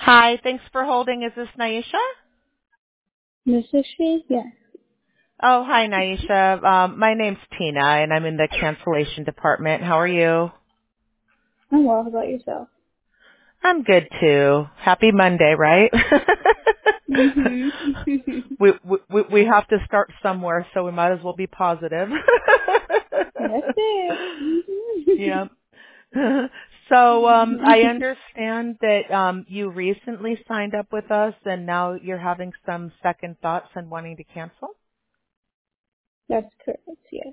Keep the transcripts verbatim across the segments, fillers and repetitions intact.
Hi, thanks for holding. Is this Naisha? This is she? Yes. Oh, hi, Naisha. Um, my name's Tina, and I'm in the cancellation department. How are you? I'm well. How about yourself? I'm good too. Happy Monday, right? Mhm. we, we we have to start somewhere, so we might as well be positive. That's it. Mhm. Yeah. So um, I understand that um, you recently signed up with us, and now you're having some second thoughts and wanting to cancel. That's correct. Yes.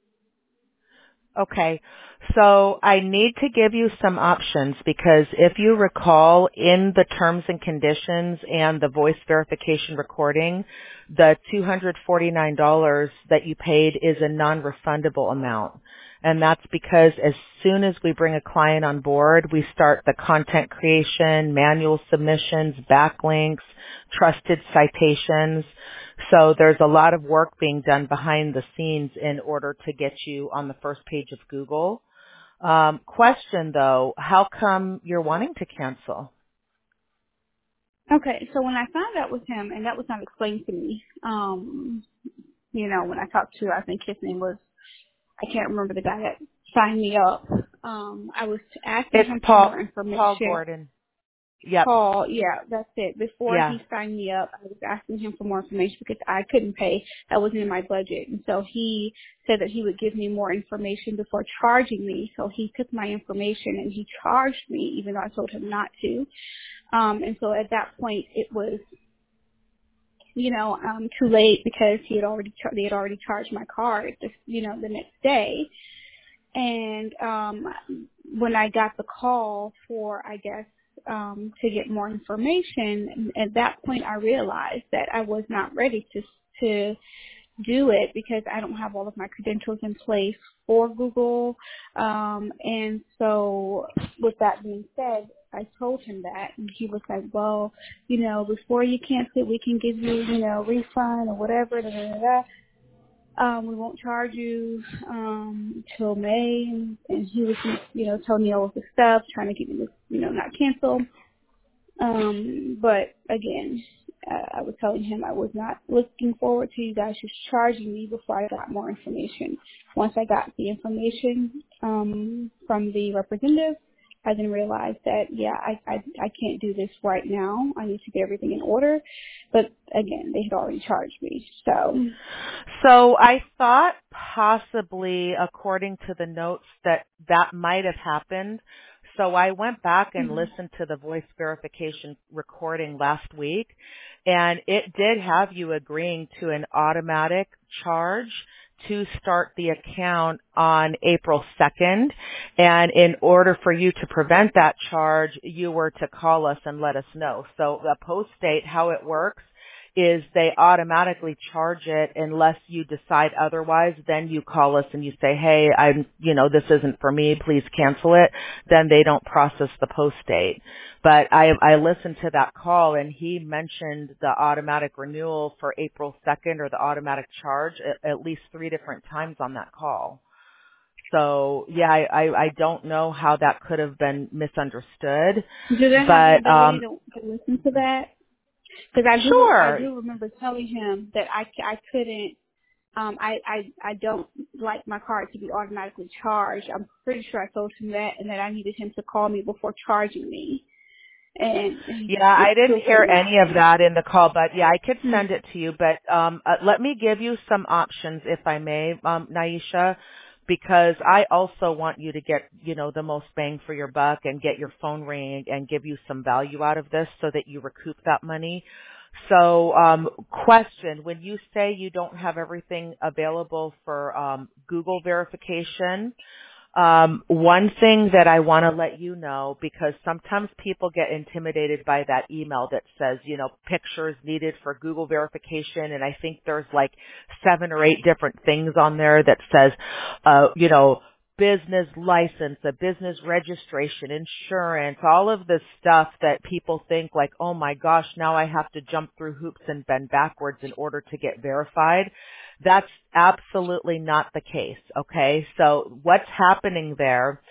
Okay. So I need to give you some options because if you recall in the terms and conditions and the voice verification recording, the two hundred forty-nine dollars that you paid is a non-refundable amount. And that's because as soon as we bring a client on board, we start the content creation, manual submissions, backlinks, trusted citations. So there's a lot of work being done behind the scenes in order to get you on the first page of Google. Um, question though, how come you're wanting to cancel? Okay. So when I found out with him, and that was not explained to me, um, you know, when I talked to, I think his name was, I can't remember the guy that signed me up. Um, I was asking It's him for more Paul, Paul information. Gordon. Yep. Paul, yeah, that's it. Before Yeah. he signed me up, I was asking him for more information because I couldn't pay. That wasn't in my budget. And so he said that he would give me more information before charging me. So he took my information and he charged me even though I told him not to. Um, and so at that point it was, you know, um, too late because he had already, char- they had already charged my card, just, you know, the next day. And um when I got the call for, I guess, um to get more information, at that point I realized that I was not ready to to do it because I don't have all of my credentials in place for Google. Um and so with that being said, I told him that and he was like, well, you know, before you cancel it, we can give you, you know, refund or whatever, da, da, da, da. Um, we won't charge you um till May, and, and he was, you know, telling me all of this stuff, trying to get me to, you know, not cancel. Um, but again, uh, I was telling him I was not looking forward to you guys just charging me before I got more information. Once I got the information um from the representative, I then realized that yeah, I, I I can't do this right now. I need to get everything in order. But again, they had already charged me, so. So I thought possibly, according to the notes, that that might have happened. So I went back and Mhm. listened to the voice verification recording last week, and it did have you agreeing to an automatic charge to start the account on April second. And in order for you to prevent that charge, you were to call us and let us know. So the post date, how it works, is they automatically charge it unless you decide otherwise. Then you call us and you say, hey, I'm, you know, this isn't for me, please cancel it. Then they don't process the post date. But I, I listened to that call and he mentioned the automatic renewal for April second or the automatic charge at, at least three different times on that call. So yeah, I, I, I don't know how that could have been misunderstood, Do they have but, another way um, to, to listen to that? Because I do, I sure. do remember telling him that I, I couldn't, um, I, I, I don't like my card to be automatically charged. I'm pretty sure I told him that, and that I needed him to call me before charging me, and he Yeah, it I didn't still said hear not any of to. that in the call, but yeah, I could Hmm. send it to you. But um, uh, let me give you some options, if I may, um, Naisha, because I also want you to get, you know, the most bang for your buck and get your phone ringing and give you some value out of this so that you recoup that money. So, um, question, when you say you don't have everything available for um, Google verification, um, one thing that I want to let you know, because sometimes people get intimidated by that email that says, you know, pictures needed for Google verification, and I think there's like seven or eight different things on there that says, uh, you know, business license, a business registration, insurance, all of this stuff that people think like, oh my gosh, now I have to jump through hoops and bend backwards in order to get verified. That's absolutely not the case, okay? So what's happening there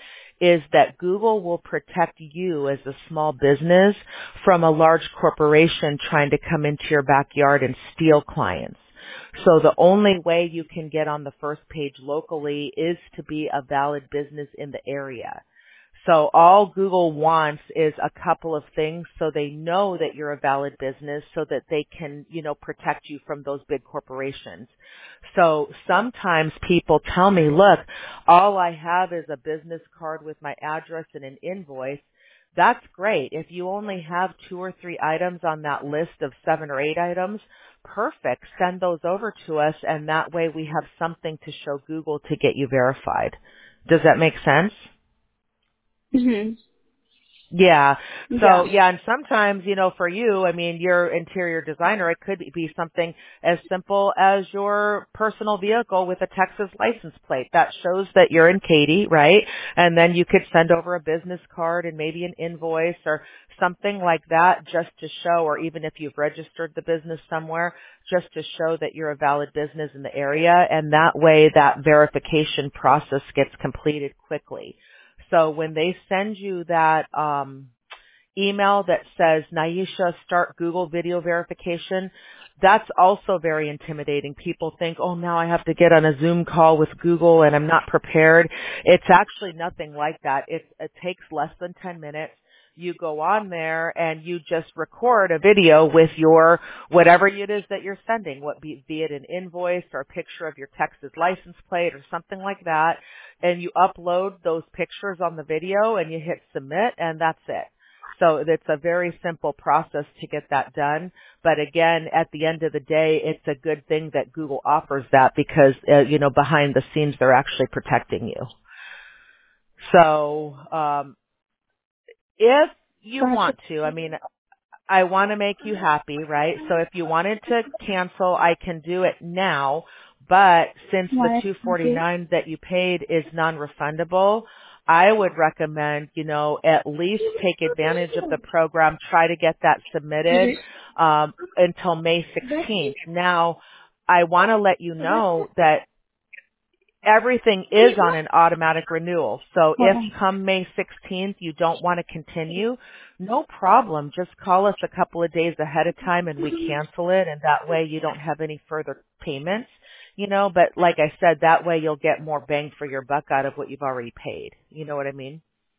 is that Google will protect you as a small business from a large corporation trying to come into your backyard and steal clients. So the only way you can get on the first page locally is to be a valid business in the area. So all Google wants is a couple of things so they know that you're a valid business so that they can, you know, protect you from those big corporations. So sometimes people tell me, look, all I have is a business card with my address and an invoice. That's great. If you only have two or three items on that list of seven or eight items, perfect. Send those over to us, and that way we have something to show Google to get you verified. Does that make sense? Mhm. Yeah. So Yeah. yeah, and sometimes, you know, for you, I mean, you're interior designer, it could be something as simple as your personal vehicle with a Texas license plate that shows that you're in Katy, right? And then you could send over a business card and maybe an invoice or something like that just to show, or even if you've registered the business somewhere, just to show that you're a valid business in the area. And that way that verification process gets completed quickly. So when they send you that um, email that says, Naisha, start Google video verification, that's also very intimidating. People think, oh, now I have to get on a Zoom call with Google and I'm not prepared. It's actually nothing like that. It, it takes less than ten minutes. You go on there and you just record a video with your whatever it is that you're sending, what be, be it an invoice or a picture of your Texas license plate or something like that, and you upload those pictures on the video and you hit submit, and that's it. So it's a very simple process to get that done. But again, at the end of the day, it's a good thing that Google offers that because, uh, you know, behind the scenes, they're actually protecting you. So, um, if you Gotcha. want to, I mean, I want to make you happy, right? So if you wanted to cancel, I can do it now. But since the Why? two Thank you. forty-nine that you paid is non-refundable, I would recommend, you know, at least take advantage of the program, try to get that submitted um, until May sixteenth. Now, I want to let you know that everything is on an automatic renewal. So Hold if on. come May sixteenth you don't want to continue, no problem. Just call us a couple of days ahead of time and we cancel it, and that way you don't have any further payments, you know, but like I said, that way you'll get more bang for your buck out of what you've already paid. You know what I mean?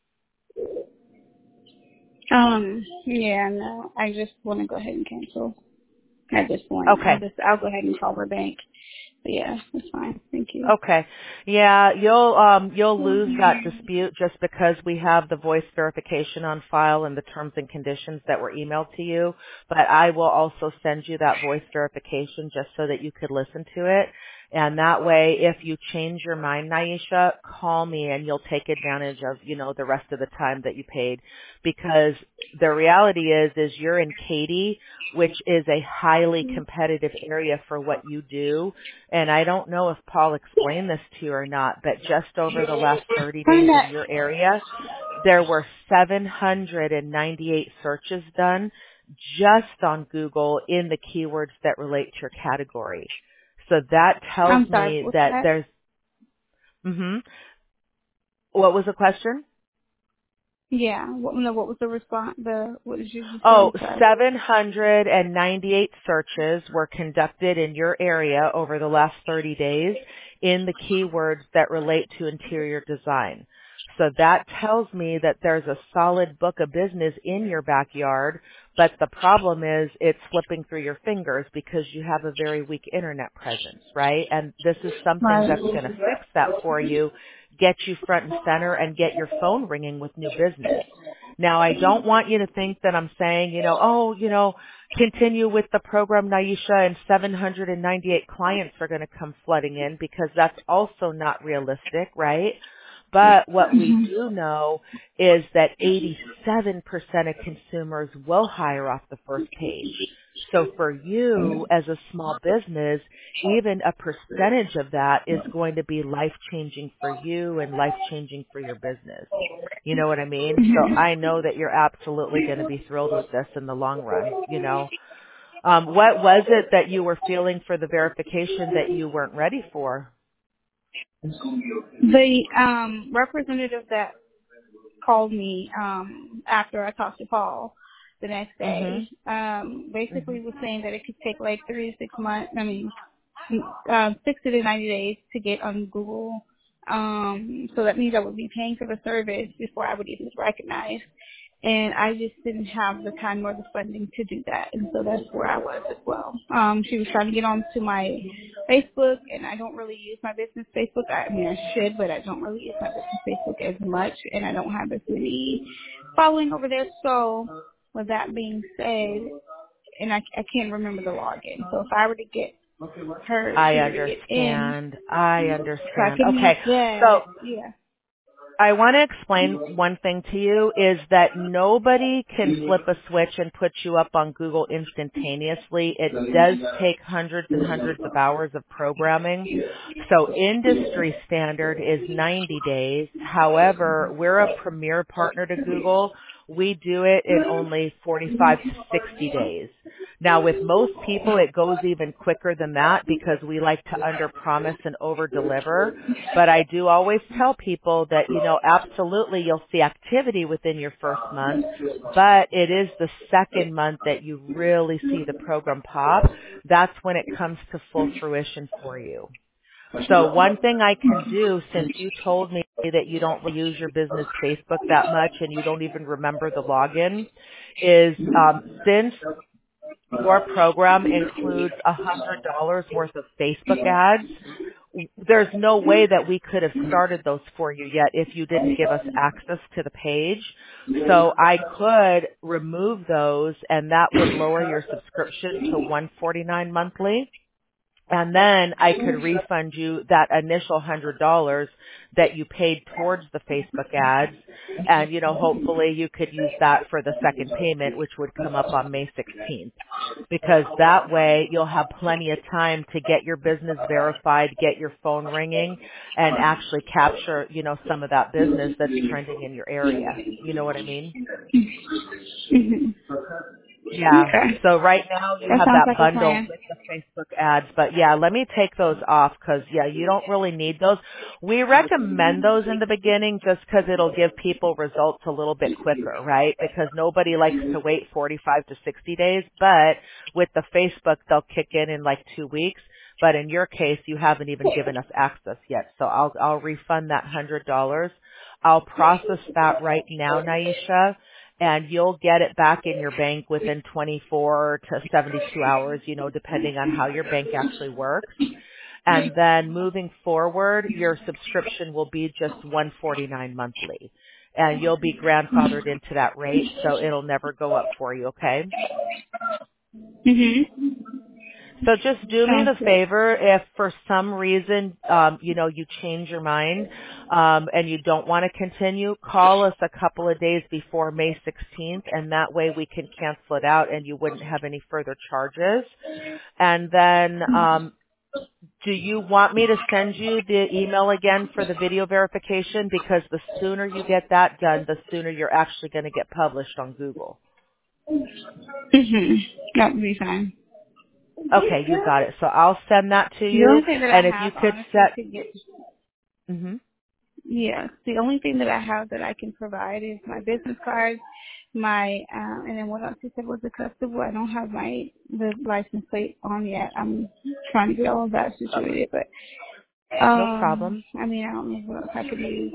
Um. Yeah. No. I just want to go ahead and cancel at this point. Okay. I'll just. I'll go ahead and call our bank. But yeah, that's fine. Thank you. Okay. Yeah, you'll um you'll lose that dispute just because we have the voice verification on file and the terms and conditions that were emailed to you, but I will also send you that voice verification just so that you could listen to it. And that way, if you change your mind, Naisha, call me and you'll take advantage of, you know, the rest of the time that you paid. Because the reality is, is you're in Katy, which is a highly competitive area for what you do. And I don't know if Paul explained this to you or not, but just over the last thirty Find days in that. your area, there were seven hundred ninety-eight searches done just on Google in the keywords that relate to your category. So that tells I'm sorry. me What's that that? there's, mhm. What was the question? Yeah. What? No. What was the response? The. What did you just say? Oh, I'm sorry. seven hundred ninety-eight searches were conducted in your area over the last thirty days in the keywords that relate to interior design. So that tells me that there's a solid book of business in your backyard, but the problem is it's slipping through your fingers because you have a very weak internet presence, right? And this is something Right. that's going to fix that for you, get you front and center, and get your phone ringing with new business. Now, I don't want you to think that I'm saying, you know, oh, you know, continue with the program, Naisha, and seven hundred ninety-eight clients are going to come flooding in, because that's also not realistic, right? But what we Mhm. do know is that eighty-seven percent of consumers will hire off the first page. So for you as a small business, even a percentage of that is going to be life-changing for you and life-changing for your business. You know what I mean? So I know that you're absolutely going to be thrilled with this in the long run, you know. Um, what was it that you were feeling for the verification that you weren't ready for? The um representative that called me um, after I talked to Paul the next day. Mhm. Um, basically was saying that it could take like three to six months, I mean, um, sixty to ninety days to get on Google. Um, so that means I would be paying for the service before I would even recognize. And I just didn't have the time or the funding to do that. And so that's where I was as well. Um, she was trying to get onto my Facebook, and I don't really use my business Facebook. I mean, I should, but I don't really use my business Facebook as much, and I don't have as many following over there. So with that being said, and I, I can't remember the login. So if I were to get her I to get in, understand. I so I understand. can use Okay. that. So Yeah. I want to explain one thing to you is that nobody can flip a switch and put you up on Google instantaneously. It does take hundreds and hundreds of hours of programming. So industry standard is ninety days. However, we're a premier partner to Google. We do it in only forty-five to sixty days. Now with most people it goes even quicker than that because we like to underpromise and overdeliver. But I do always tell people that, you know, absolutely you'll see activity within your first month, but it is the second month that you really see the program pop. That's when it comes to full fruition for you. So one thing I can do, since you told me that you don't use your business Facebook that much and you don't even remember the login, is um, since your program includes one hundred dollars worth of Facebook ads, there's no way that we could have started those for you yet if you didn't give us access to the page. So I could remove those and that would lower your subscription to one hundred forty-nine dollars monthly. And then I could refund you that initial one hundred dollars that you paid towards the Facebook ads. And, you know, hopefully you could use that for the second payment, which would come up on May sixteenth. Because that way you'll have plenty of time to get your business verified, get your phone ringing, and actually capture, you know, some of that business that's trending in your area. You know what I mean? Mm-hmm. Yeah. Okay. So right now you That have sounds that like a bundle plan. with the Facebook ads, but yeah, let me take those off because yeah, you don't really need those. We recommend those in the beginning just because it'll give people results a little bit quicker, right? Because nobody likes to wait forty-five to sixty days, but with the Facebook, they'll kick in in like two weeks. But in your case, you haven't even given us access yet. So I'll, I'll refund that one hundred dollars. I'll process that right now, Naisha, and you'll get it back in your bank within twenty-four to seventy-two hours, you know, depending on how your bank actually works. And then moving forward, your subscription will be just one hundred forty-nine dollars monthly. And you'll be grandfathered into that rate, so it'll never go up for you, okay? Mm-hmm. So just do me Sounds the good. favor if for some reason, um, you know, you change your mind um, and you don't want to continue, call us a couple of days before May sixteenth, and that way we can cancel it out and you wouldn't have any further charges. And then um, do you want me to send you the email again for the video verification? Because the sooner you get that done, the sooner you're actually going to get published on Google. Mm-hmm. That would be fine. Okay, you got it. So I'll send that to The you. only thing that I And if you have, could honestly, set... to get, Mm-hmm. yeah, the only thing that I have that I can provide is my business card, my, um, and then what else you said was acceptable. I don't have my, the license plate on yet. I'm trying to get all of that situated, but, No um, problem. I mean, I don't know what else I could use.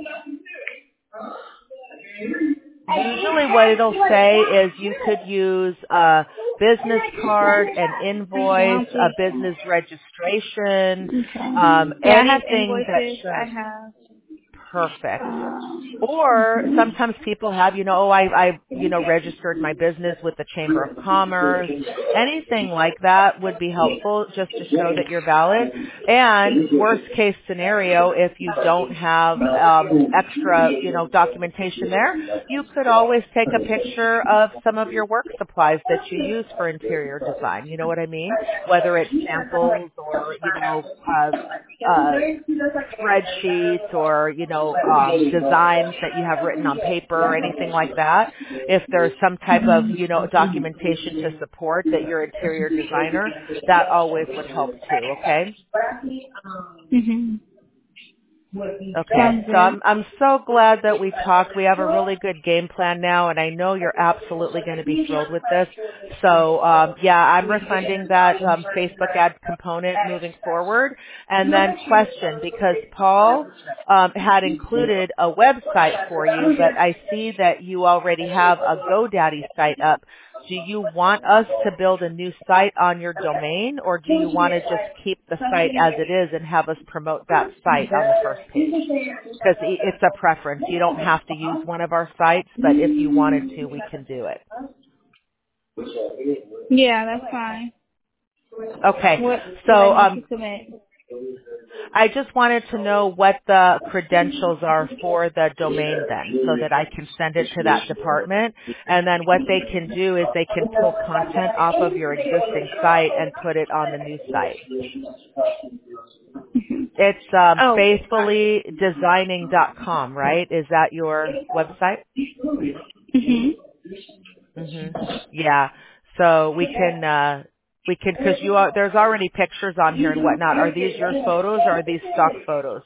Usually what it'll say is you could use a business card, an Okay, invoice, I'll a see. business registration, um, Okay. Yeah, I have anything that invoices. I shows have, perfect. um, Or mhm. sometimes people have, you know, oh, I, I, you know, registered my business with the Chamber of Commerce. Anything like that would be helpful just to show that you're valid. And worst case scenario, if you don't have um, extra, you know, documentation there, you could always take a picture of some of your work supplies that you use for interior design. You know what I mean? Whether it's samples or, you know, uh, uh, spreadsheets or, you know, um, designs that you have written on paper or anything like that. If there's some type of, you know, documentation to support that you're an interior designer, that always would help too, okay? Mhm. Okay, so I'm I'm so glad that we talked. We have a really good game plan now, and I know you're absolutely going to be thrilled with this. So um, yeah, I'm refunding that um, Facebook ad component moving forward. And then question, because Paul um, had included a website for you, but I see that you already have a GoDaddy site up. Do you want us to build a new site on your domain, or do you want to just keep the site as it is and have us promote that site on the first page? Because it's a preference. You don't have to use one of our sites, but if you wanted to, we can do it. Yeah, that's fine. Okay. What So do I need um, to submit? I just wanted to know what the credentials are for the domain then, so that I can send it to that department. And then what they can do is they can pull content off of your existing site and put it on the new site. It's um, Oh, faithfully designing dot com, right? Is that your website? mhm. Mhm. Yeah. So we can uh we can because you are there's already pictures on here and whatnot. Are these your photos or are these stock photos?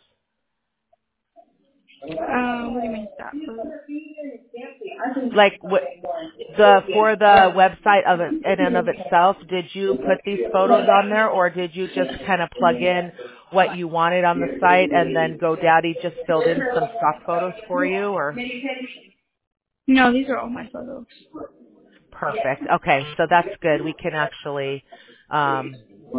Um, what do you mean stop? Like what the for the website of it in and of itself, did you put these photos on there or did you just kind of plug in what you wanted on the site and then GoDaddy just filled in some stock photos for you or? No, these are all my photos. Perfect. Okay, so that's good. We can actually um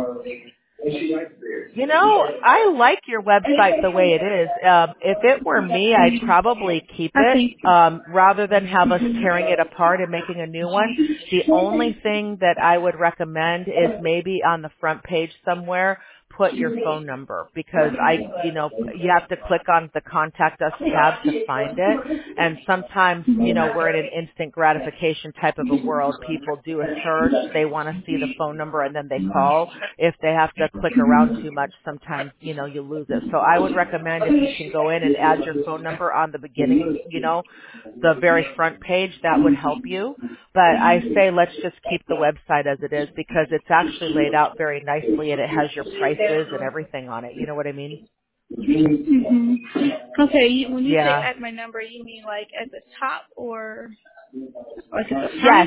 You know, I like your website the way it is. Um, if it were me, I'd probably keep I it think. um, rather than have us tearing it apart and making a new one. The only thing that I would recommend is maybe on the front page somewhere, put your phone number because I, you know, you have to click on the contact us tab to find it. And sometimes, you know, we're in an instant gratification type of a world. People do a search, they want to see the phone number and then they call. If they have to click around too much, sometimes, you know, you lose it. So I would recommend if you can go in and add your phone number on the beginning, you know, the very front page, that would help you. But I say let's just keep the website as it is because it's actually laid out very nicely and it has your prices and everything on it. You know what I mean? Mhm. Okay, you, when you say Yeah. add my number, you mean like at the top or like at the Yes. front?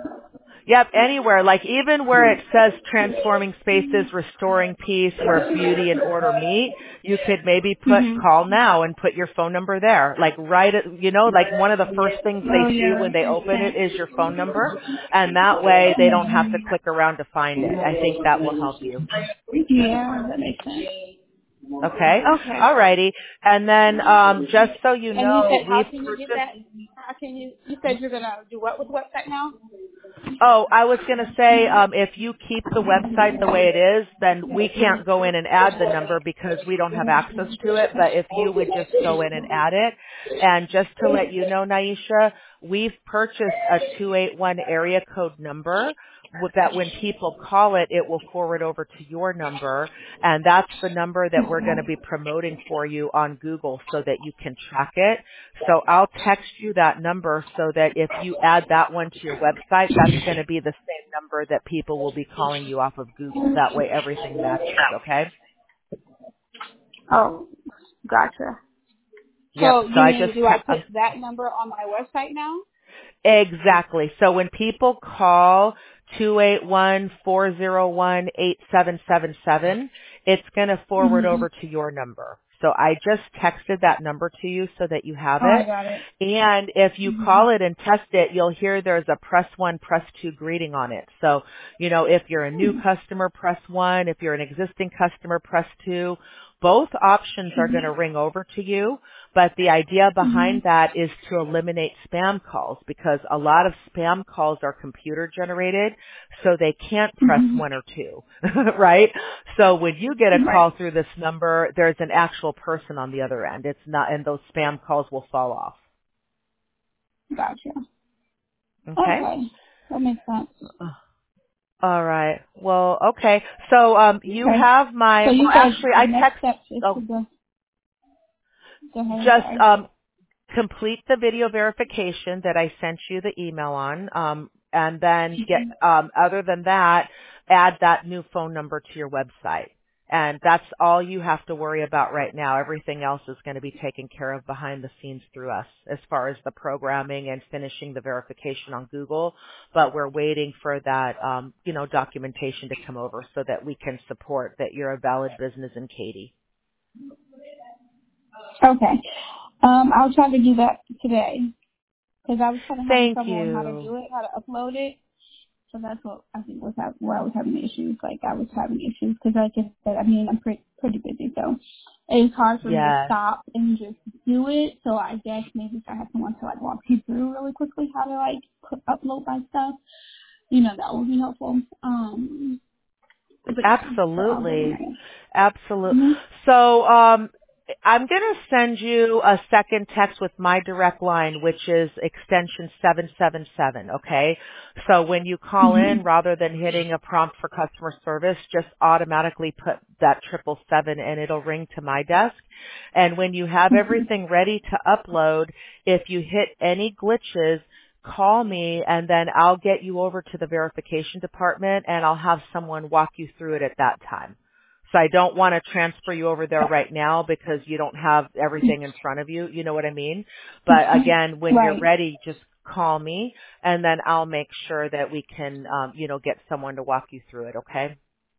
Yep, anywhere, like even where it says transforming spaces, restoring peace, where beauty and order meet, you could maybe put Mhm. call now and put your phone number there. Like right at, you know, like one of the first things Oh they see yeah, when that they makes open it sense. is your phone number. And that way they don't have to click around to find it. I think that will help you. Yeah, that makes sense. Okay? Okay. Alrighty. And then, um, just so you And you know, said how we've can you get purchased that? How can you? You said you're gonna do what with the website now? Oh, I was going to say, um, if you keep the website the way it is, then we can't go in and add the number because we don't have access to it. But if you would just go in and add it, and just to let you know, Naisha, we've purchased a two eight one area code number with that when people call it, it will forward over to your number, and that's the number that we're going to be promoting for you on Google so that you can track it. So I'll text you that number so that if you add that one to your website, that's going to be the same number that people will be calling you off of Google. That way everything matches, okay? Oh, gotcha. Yep. So So you I mean just, do I te- put um, that number on my website now? exactly. So when people call two eight one, four zero one, eight seven seven seven, it's going to forward Mhm. over to your number. So I just texted that number to you so that you have Oh, I it. got it. And if you Mhm. call it and test it, you'll hear there's a press one, press two greeting on it. So, you know, if you're a new customer, press one. If you're an existing customer, press two. Both options are going to ring over to you, but the idea behind Mhm. that is to eliminate spam calls because a lot of spam calls are computer generated, so they can't press Mhm. one or two, right? So when you get a Right. call through this number, there's an actual person on the other end. It's not, and those spam calls will fall off. Gotcha. Okay? Okay. That makes sense. All right. Well, okay. So um you Okay. have So my you well said actually the I next text step is to oh go. Go ahead. I'm just sorry. um complete the video verification that I sent you the email on, um, and then get, um, other than that, add that new phone number to your website. And that's all you have to worry about right now. Everything else is going to be taken care of behind the scenes through us as far as the programming and finishing the verification on Google. But we're waiting for that, um, you know, documentation to come over so that we can support that you're a valid business in Katy. Okay. Um, I'll try to do that today because I was kind of having Thank trouble on how to you. do it, how to upload it. So that's what I think was ha- where I was having issues. Like I was having issues because I just said, I mean, I'm pretty pretty busy, so it's hard for me to Yes. stop and just do it. So I guess maybe if I had someone to like walk you through really quickly how to like put, upload my stuff, you know, that would be helpful. Um, but yeah, so I'll do Absolutely. it. Absolutely. Mm-hmm. So, um, I'm going to send you a second text with my direct line, which is extension seven seven seven, okay? So when you call in, Mm-hmm. rather than hitting a prompt for customer service, just automatically put that triple seven and it'll ring to my desk. And when you have everything ready to upload, if you hit any glitches, call me and then I'll get you over to the verification department and I'll have someone walk you through it at that time. So I don't want to transfer you over there right now because you don't have everything in front of you. You know what I mean? But again, when you're Right. ready, just call me and then I'll make sure that we can, um, you know, get someone to walk you through it. Okay?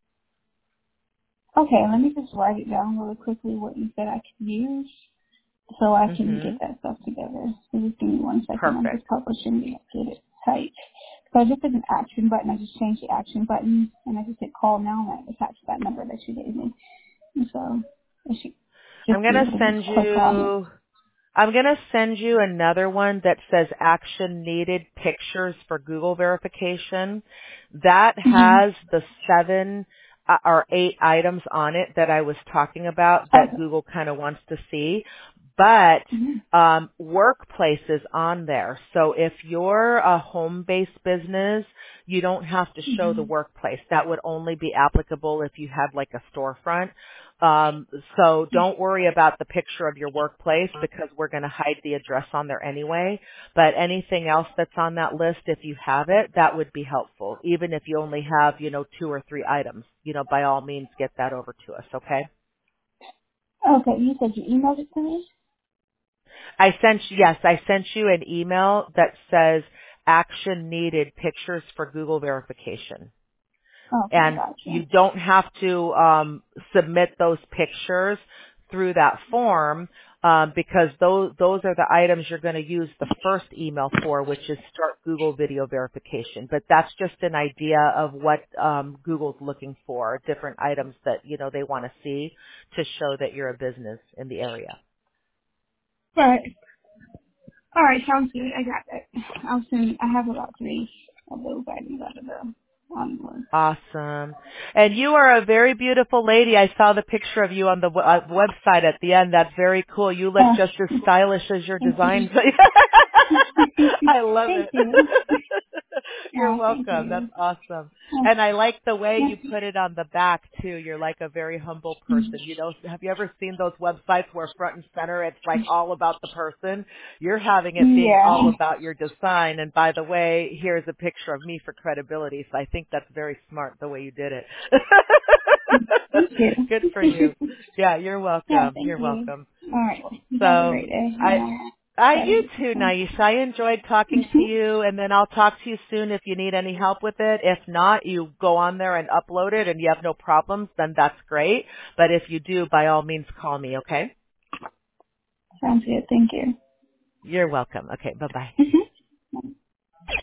Okay, let me just write it down really quickly what you said I could use so I can get Mhm. that stuff together. So just give me one second. I'm Perfect. just publishing it. Get it tight. So I just did an action button. I just changed the action button and I just hit call now and I attached that number that you gave me. And so I should I'm just going be to able to just send click on it. you I'm going to send you another one that says action needed pictures for Google verification. That Mm-hmm. has the seven uh, or eight items on it that I was talking about that Okay. Google kind of wants to see. But Mm-hmm. um, workplace is on there. So if you're a home-based business, you don't have to show the Mm-hmm. workplace. That would only be applicable if you had like a storefront. Um, so don't worry about the picture of your workplace because we're going to hide the address on there anyway. But anything else that's on that list, if you have it, that would be helpful. Even if you only have, you know, two or three items, you know, by all means get that over to us, okay? Okay, you said you emailed it to me? I sent you, yes, I sent you an email that says action needed pictures for Google verification. Okay, And gotcha. you don't have to um, submit those pictures through that form um, because those those are the items you're going to use the first email for, which is start Google video verification. But that's just an idea of what um, Google's looking for, different items that you know they want to see to show that you're a business in the area. Right. All right, sounds good. I got that. I'll send. I have about three of those items out of the on the list. Awesome. And you are a very beautiful lady. I saw the picture of you on the w- uh, website at the end. That's very cool. You look Uh, just as stylish as your thank you. designs. I love Thank it. you. You're Uh, thank welcome. That's you. awesome. Uh, And I like the way yes. you put it on the back too. You're like a very humble person. You know, have you ever seen those websites where front and center it's like all about the person? You're having it being all Yeah. about your design. And by the way, here's a picture of me for credibility. So I think that's very smart the way you did it. Thank you. Good for you. Yeah, you're Yeah, welcome. thank You're you. welcome. All right. You have a So great day. I Yeah. I Try to you get this too, done. Naisha. I enjoyed talking to you, and then I'll talk to you soon if you need any help with it. If not, you go on there and upload it, and you have no problems, then that's great. But if you do, by all means, call me, okay? Sounds good. Thank you. You're welcome. Okay, bye-bye. Mhm.